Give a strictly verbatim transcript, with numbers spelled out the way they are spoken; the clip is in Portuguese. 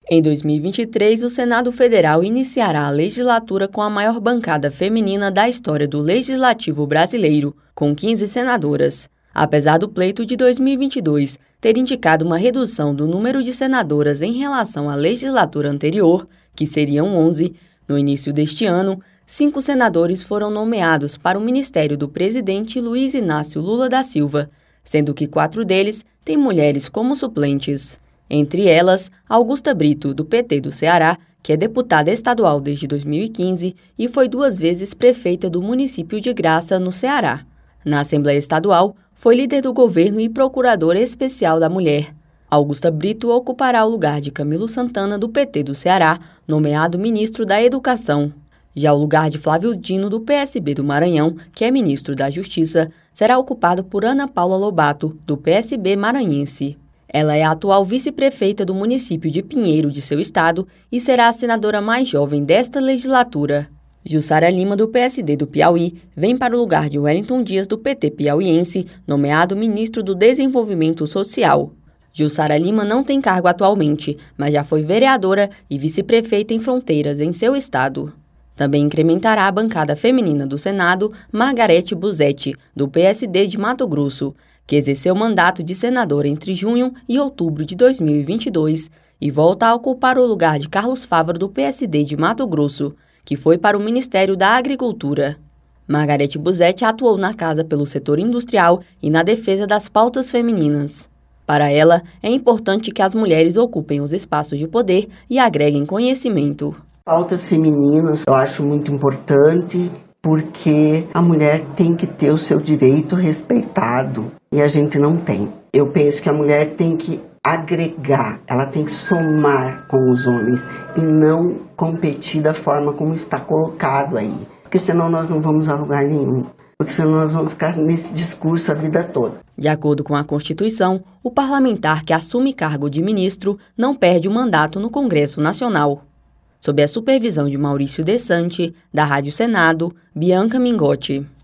Em dois mil e vinte e três, o Senado Federal iniciará a legislatura com a maior bancada feminina da história do Legislativo brasileiro, com quinze senadoras. Apesar do pleito de dois mil e vinte e dois ter indicado uma redução do número de senadoras em relação à legislatura anterior, que seriam onze, no início deste ano, cinco senadores foram nomeados para o ministério do presidente Luiz Inácio Lula da Silva, sendo que quatro deles têm mulheres como suplentes. Entre elas, Augusta Brito, do P T do Ceará, que é deputada estadual desde dois mil e quinze e foi duas vezes prefeita do município de Graça, no Ceará. Na Assembleia Estadual, foi líder do governo e procuradora especial da mulher. Augusta Brito ocupará o lugar de Camilo Santana, do P T do Ceará, nomeado ministro da Educação. Já o lugar de Flávio Dino, do P S B do Maranhão, que é ministro da Justiça, será ocupado por Ana Paula Lobato, do P S B maranhense. Ela é a atual vice-prefeita do município de Pinheiro, de seu estado, e será a senadora mais jovem desta legislatura. Jussara Lima, do P S D do Piauí, vem para o lugar de Wellington Dias, do P T piauiense, nomeado ministro do Desenvolvimento Social. Jussara Lima não tem cargo atualmente, mas já foi vereadora e vice-prefeita em Fronteiras, em seu estado. Também incrementará a bancada feminina do Senado Margarete Busetti, do P S D de Mato Grosso, que exerceu o mandato de senadora entre junho e outubro de dois mil e vinte e dois e volta a ocupar o lugar de Carlos Fávaro, do P S D de Mato Grosso, que foi para o Ministério da Agricultura. Margarete Busetti atuou na casa pelo setor industrial e na defesa das pautas femininas. Para ela, é importante que as mulheres ocupem os espaços de poder e agreguem conhecimento. Pautas femininas eu acho muito importante, porque a mulher tem que ter o seu direito respeitado e a gente não tem. Eu penso que a mulher tem que agregar, ela tem que somar com os homens e não competir da forma como está colocado aí, porque senão nós não vamos a lugar nenhum, porque senão nós vamos ficar nesse discurso a vida toda. De acordo com a Constituição, o parlamentar que assume cargo de ministro não perde o mandato no Congresso Nacional. Sob a supervisão de Maurício Desante, da Rádio Senado, Bianca Mingotti.